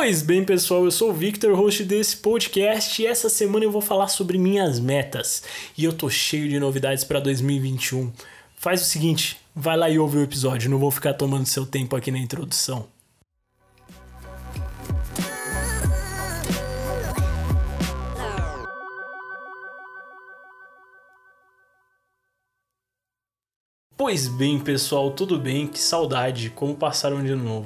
Pois bem, pessoal, eu sou o Victor, host desse podcast, e essa semana eu vou falar sobre minhas metas. E eu tô cheio de novidades para 2021. Faz o seguinte, vai lá e ouve o episódio, não vou ficar tomando seu tempo aqui na introdução. Pois bem, pessoal, tudo bem? Que saudade, como passar um dia novo.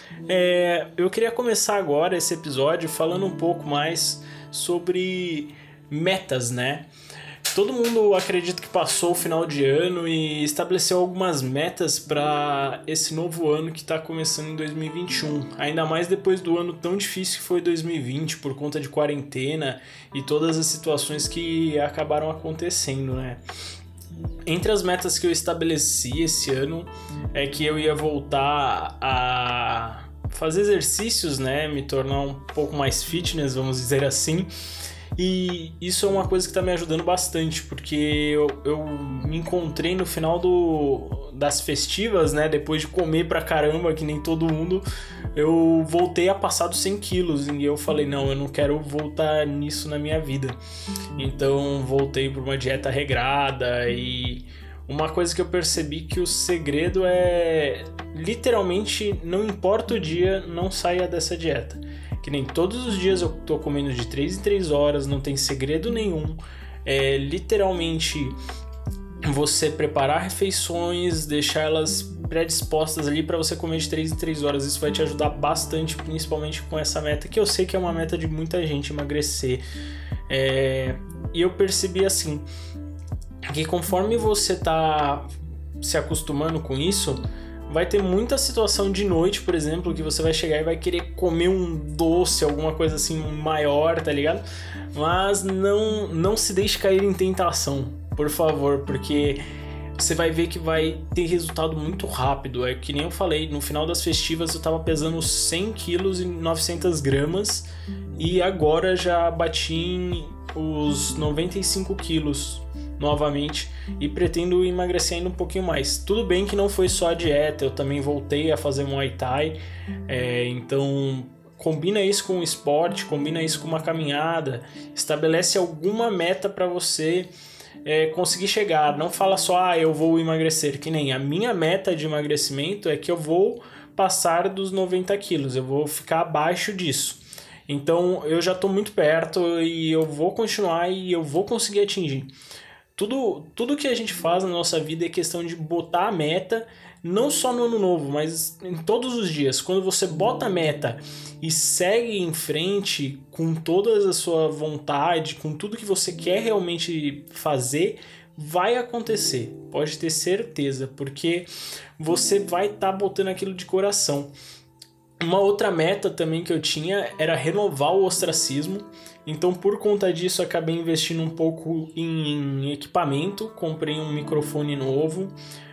Eu queria começar agora esse episódio falando um pouco mais sobre metas, né? Todo mundo acredita que passou o final de ano e estabeleceu algumas metas para esse novo ano que está começando em 2021. Ainda mais depois do ano tão difícil que foi 2020 por conta de quarentena e todas as situações que acabaram acontecendo, né? Entre as metas que eu estabeleci esse ano é que eu ia voltar a fazer exercícios, né? Me tornar um pouco mais fitness, vamos dizer assim. E isso é uma coisa que está me ajudando bastante, porque eu me encontrei no final das festivas, né? Depois de comer pra caramba, que nem todo mundo, eu voltei a passar dos 100 quilos. E eu falei, não, eu não quero voltar nisso na minha vida. Então voltei para uma dieta regrada e uma coisa que eu percebi que o segredo é literalmente, não importa o dia, não saia dessa dieta. Que nem todos os dias eu tô comendo de 3 em 3 horas, não tem segredo nenhum. É literalmente você preparar refeições, deixar elas predispostas ali para você comer de 3 em 3 horas. Isso vai te ajudar bastante, principalmente com essa meta, que eu sei que é uma meta de muita gente, emagrecer. E eu percebi assim, que conforme você tá se acostumando com isso, vai ter muita situação de noite, por exemplo, que você vai chegar e vai querer comer um doce, alguma coisa assim maior, tá ligado? Mas não se deixe cair em tentação, por favor, porque você vai ver que vai ter resultado muito rápido. É que nem eu falei, no final das festivas eu tava pesando 100 quilos e 900 gramas e agora já bati os 95 quilos novamente e pretendo emagrecer ainda um pouquinho mais. Tudo bem que não foi só a dieta, eu também voltei a fazer Muay Thai, então combina isso com o esporte, combina isso com uma caminhada, estabelece alguma meta para você conseguir chegar. Não fala só, eu vou emagrecer, que nem a minha meta de emagrecimento é que eu vou passar dos 90 quilos, eu vou ficar abaixo disso. Então eu já estou muito perto e eu vou continuar e eu vou conseguir atingir. Tudo que a gente faz na nossa vida é questão de botar a meta, não só no ano novo, mas em todos os dias. Quando você bota a meta e segue em frente com toda a sua vontade, com tudo que você quer realmente fazer, vai acontecer. Pode ter certeza, porque você vai estar botando aquilo de coração. Uma outra meta também que eu tinha era renovar o ostracismo. Então, por conta disso, acabei investindo um pouco em equipamento. Comprei um microfone novo.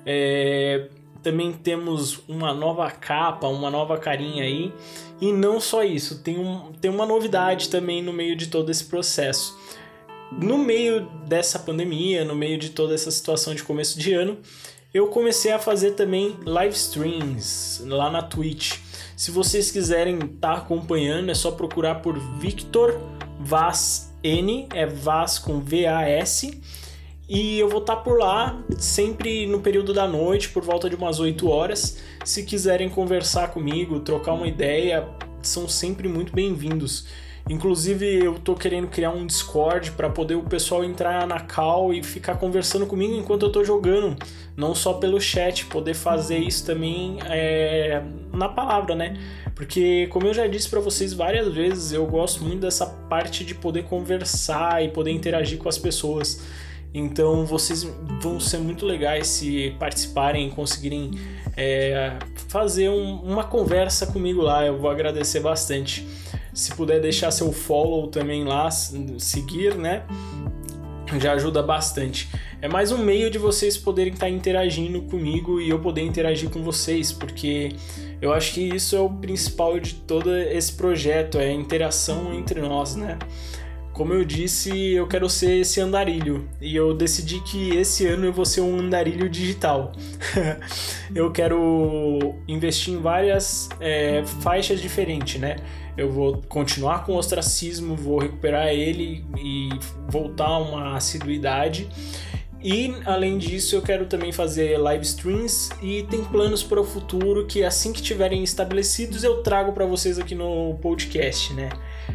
Também temos uma nova capa, uma nova carinha aí. E não só isso, tem uma novidade também no meio de todo esse processo. No meio dessa pandemia, no meio de toda essa situação de começo de ano, eu comecei a fazer também live streams lá na Twitch. Se vocês quiserem estar acompanhando, é só procurar por Victor Vaz N, Vaz com V-A-S, e eu vou estar por lá sempre no período da noite, por volta de umas 8 horas. Se quiserem conversar comigo, trocar uma ideia, são sempre muito bem-vindos. Inclusive eu tô querendo criar um Discord para poder o pessoal entrar na call e ficar conversando comigo enquanto eu tô jogando, não só pelo chat, poder fazer isso também na palavra, né? Porque, como eu já disse para vocês várias vezes, eu gosto muito dessa parte de poder conversar e poder interagir com as pessoas. Então vocês vão ser muito legais se participarem e conseguirem fazer uma conversa comigo lá. Eu vou agradecer bastante. Se puder deixar seu follow também lá, seguir, né? Já ajuda bastante. É mais um meio de vocês poderem estar interagindo comigo e eu poder interagir com vocês, porque eu acho que isso é o principal de todo esse projeto, é a interação entre nós, né? como eu disse, eu quero ser esse andarilho. E eu decidi que esse ano eu vou ser um andarilho digital. Eu quero investir em várias faixas diferentes, né? Eu vou continuar com o ostracismo, vou recuperar ele e voltar a uma assiduidade. E, além disso, eu quero também fazer live streams e tem planos para o futuro que, assim que estiverem estabelecidos, eu trago para vocês aqui no podcast, né?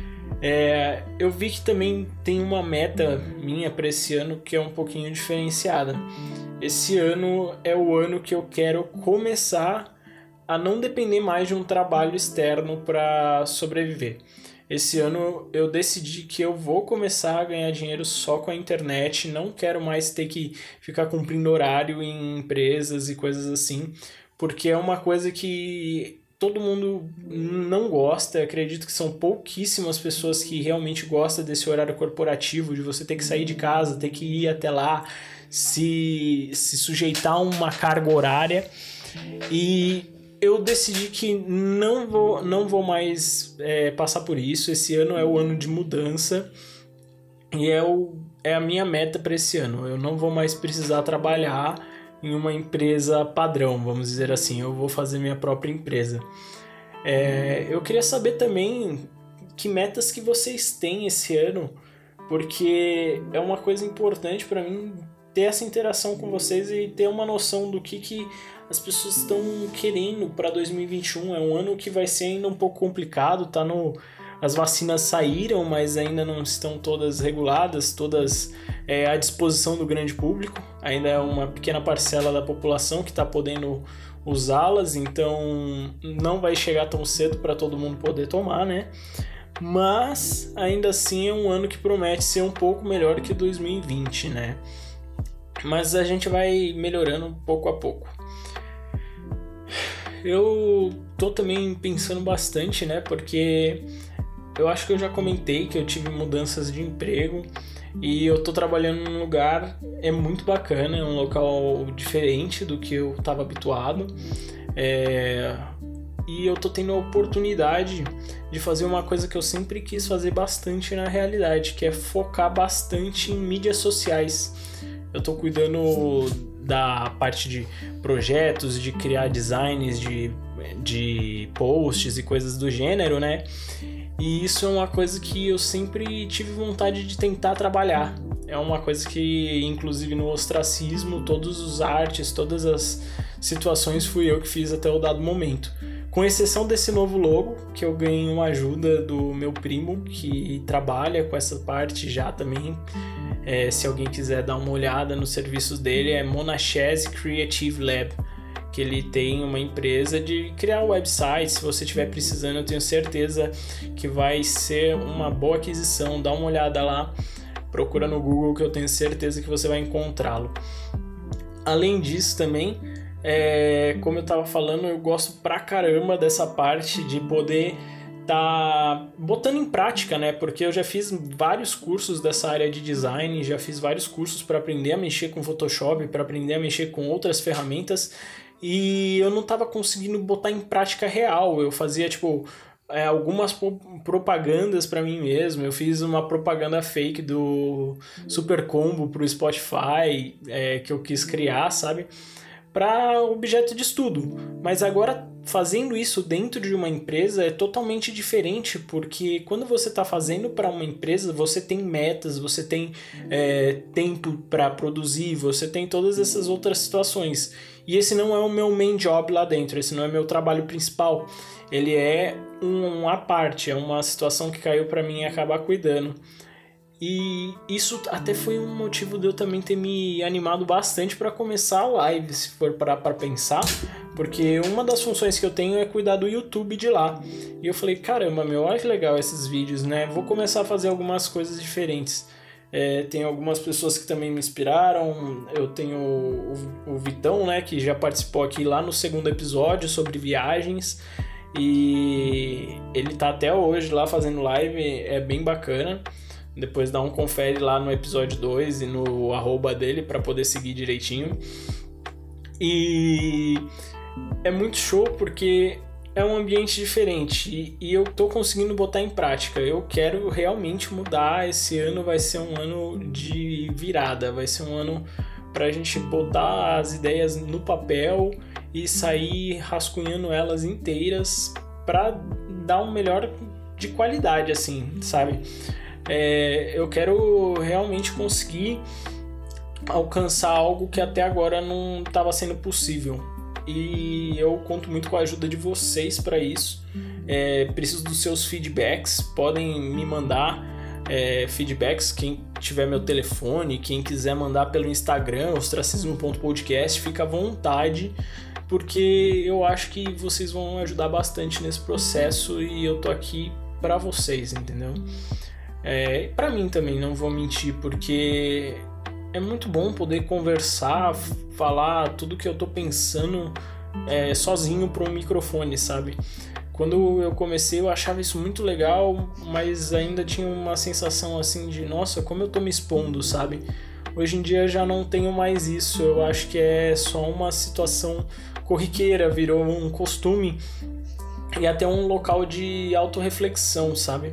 Eu vi que também tem uma meta minha para esse ano que é um pouquinho diferenciada. Esse ano é o ano que eu quero começar a não depender mais de um trabalho externo para sobreviver. Esse ano eu decidi que eu vou começar a ganhar dinheiro só com a internet, não quero mais ter que ficar cumprindo horário em empresas e coisas assim, porque é uma coisa que todo mundo não gosta. Eu acredito que são pouquíssimas pessoas que realmente gostam desse horário corporativo, de você ter que sair de casa, ter que ir até lá, se sujeitar a uma carga horária. E eu decidi que não vou mais passar por isso. Esse ano é o ano de mudança e é a minha meta para esse ano. Eu não vou mais precisar trabalhar em uma empresa padrão, vamos dizer assim. Eu vou fazer minha própria empresa. Eu queria saber também que metas que vocês têm esse ano, porque é uma coisa importante para mim ter essa interação com vocês e ter uma noção do que as pessoas estão querendo para 2021. É um ano que vai ser ainda um pouco complicado, as vacinas saíram, mas ainda não estão todas reguladas, todas à disposição do grande público. Ainda é uma pequena parcela da população que está podendo usá-las, então não vai chegar tão cedo para todo mundo poder tomar, né? Mas ainda assim é um ano que promete ser um pouco melhor que 2020, né? Mas a gente vai melhorando pouco a pouco. Eu tô também pensando bastante, né? Porque eu acho que eu já comentei que eu tive mudanças de emprego e eu tô trabalhando num lugar muito bacana, é um local diferente do que eu estava habituado. E eu tô tendo a oportunidade de fazer uma coisa que eu sempre quis fazer bastante na realidade, que é focar bastante em mídias sociais. Eu tô cuidando da parte de projetos, de criar designs de posts e coisas do gênero, né? E isso é uma coisa que eu sempre tive vontade de tentar trabalhar. É uma coisa que, inclusive no ostracismo, todos os artes, todas as situações fui eu que fiz até o dado momento. Com exceção desse novo logo, que eu ganhei uma ajuda do meu primo, que trabalha com essa parte já também. Se alguém quiser dar uma olhada nos serviços dele, é Monachese Creative Lab, que ele tem uma empresa de criar websites. Se você estiver precisando, eu tenho certeza que vai ser uma boa aquisição. Dá uma olhada lá, procura no Google que eu tenho certeza que você vai encontrá-lo. Além disso também, como eu estava falando, eu gosto pra caramba dessa parte de poder tá botando em prática, né? Porque eu já fiz vários cursos dessa área de design, já fiz vários cursos para aprender a mexer com Photoshop, para aprender a mexer com outras ferramentas, e eu não estava conseguindo botar em prática real. Eu fazia algumas propagandas para mim mesmo. Eu fiz uma propaganda fake do Super Combo pro Spotify, que eu quis criar, sabe? Para objeto de estudo. Mas agora, fazendo isso dentro de uma empresa é totalmente diferente, porque quando você está fazendo para uma empresa, você tem metas, você tem tempo para produzir, você tem todas essas outras situações. E esse não é o meu main job lá dentro, esse não é meu trabalho principal. Ele é uma parte, é uma situação que caiu para mim acabar cuidando. E isso até foi um motivo de eu também ter me animado bastante para começar a live, se for para pensar, porque uma das funções que eu tenho é cuidar do YouTube de lá. E eu falei, caramba, olha que legal esses vídeos, né? Vou começar a fazer algumas coisas diferentes. Tem algumas pessoas que também me inspiraram. Eu tenho o Vitão, né, que já participou aqui lá no segundo episódio sobre viagens. E ele tá até hoje lá fazendo live, é bem bacana. Depois dá um confere lá no episódio 2 e no @ dele para poder seguir direitinho. E é muito show porque é um ambiente diferente e eu tô conseguindo botar em prática. Eu quero realmente mudar. Esse ano vai ser um ano de virada, vai ser um ano pra gente botar as ideias no papel e sair rascunhando elas inteiras pra dar um melhor de qualidade, assim, sabe? Eu quero realmente conseguir alcançar algo que até agora não estava sendo possível. E eu conto muito com a ajuda de vocês para isso. Preciso dos seus feedbacks. Podem me mandar feedbacks. Quem tiver meu telefone, quem quiser mandar pelo Instagram, ostracismo.podcast, fica à vontade, porque eu acho que vocês vão ajudar bastante nesse processo e eu tô aqui para vocês, entendeu? Para mim também, não vou mentir, porque é muito bom poder conversar, falar tudo que eu tô pensando sozinho para um microfone, sabe? Quando eu comecei eu achava isso muito legal, mas ainda tinha uma sensação assim de nossa, como eu tô me expondo, sabe? Hoje em dia já não tenho mais isso, eu acho que é só uma situação corriqueira, virou um costume e até um local de autorreflexão, sabe?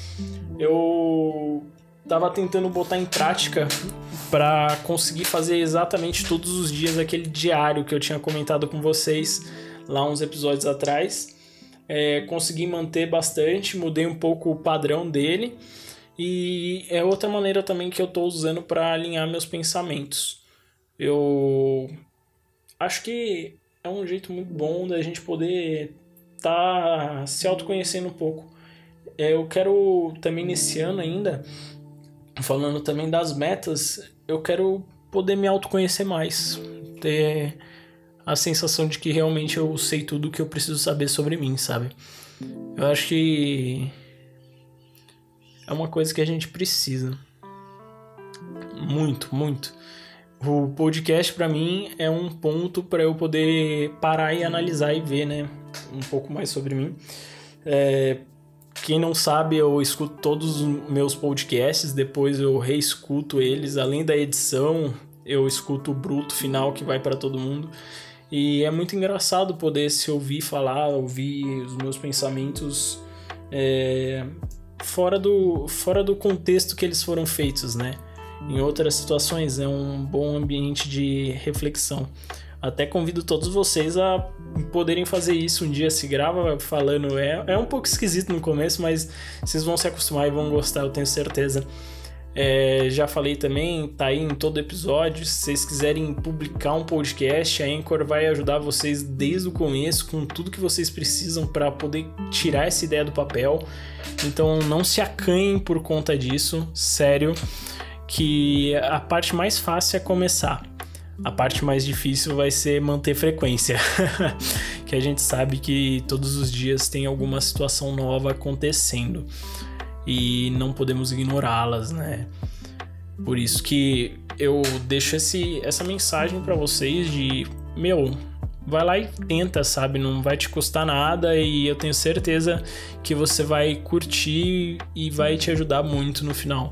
Eu tava tentando botar em prática para conseguir fazer exatamente todos os dias aquele diário que eu tinha comentado com vocês lá uns episódios atrás. Consegui manter bastante, mudei um pouco o padrão dele e é outra maneira também que eu tô usando para alinhar meus pensamentos. Eu acho que é um jeito muito bom da gente poder tá se autoconhecendo um pouco. Eu quero também nesse ano ainda, falando também das metas, eu quero poder me autoconhecer mais, ter a sensação de que realmente eu sei tudo o que eu preciso saber sobre mim, sabe? Eu acho que é uma coisa que a gente precisa. Muito, muito. O podcast pra mim é um ponto para eu poder parar e analisar e ver, né, um pouco mais sobre mim. Quem não sabe, eu escuto todos os meus podcasts, depois eu reescuto eles, além da edição, eu escuto o bruto final que vai para todo mundo. E é muito engraçado poder se ouvir falar, ouvir os meus pensamentos fora do contexto que eles foram feitos, né? Em outras situações, é um bom ambiente de reflexão. Até convido todos vocês a poderem fazer isso um dia, se grava falando. É um pouco esquisito no começo, mas vocês vão se acostumar e vão gostar, eu tenho certeza. Já falei também, tá aí em todo episódio. Se vocês quiserem publicar um podcast, a Anchor vai ajudar vocês desde o começo, com tudo que vocês precisam para poder tirar essa ideia do papel. Então não se acanhem por conta disso, sério, que a parte mais fácil é começar. A parte mais difícil vai ser manter frequência, que a gente sabe que todos os dias tem alguma situação nova acontecendo e não podemos ignorá-las, né? Por isso que eu deixo essa mensagem para vocês de, vai lá e tenta, sabe? Não vai te custar nada e eu tenho certeza que você vai curtir e vai te ajudar muito no final.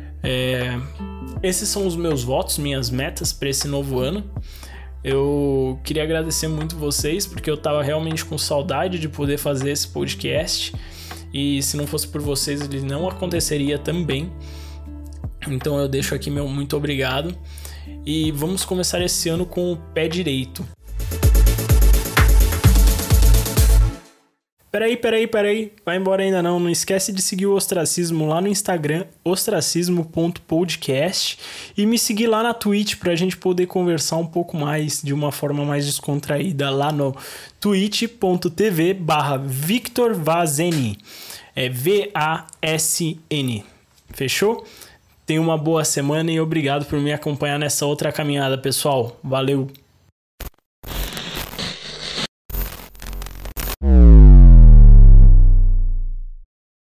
Esses são os meus votos, minhas metas para esse novo ano. Eu queria agradecer muito vocês, porque eu tava realmente com saudade de poder fazer esse podcast, e se não fosse por vocês ele não aconteceria também. Então eu deixo aqui meu muito obrigado e vamos começar esse ano com o pé direito. Peraí, vai embora ainda não esquece de seguir o Ostracismo lá no Instagram, ostracismo.podcast, e me seguir lá na Twitch pra gente poder conversar um pouco mais, de uma forma mais descontraída, lá no twitch.tv/VictorVazN, VASN, fechou? Tenha uma boa semana e obrigado por me acompanhar nessa outra caminhada, pessoal, valeu!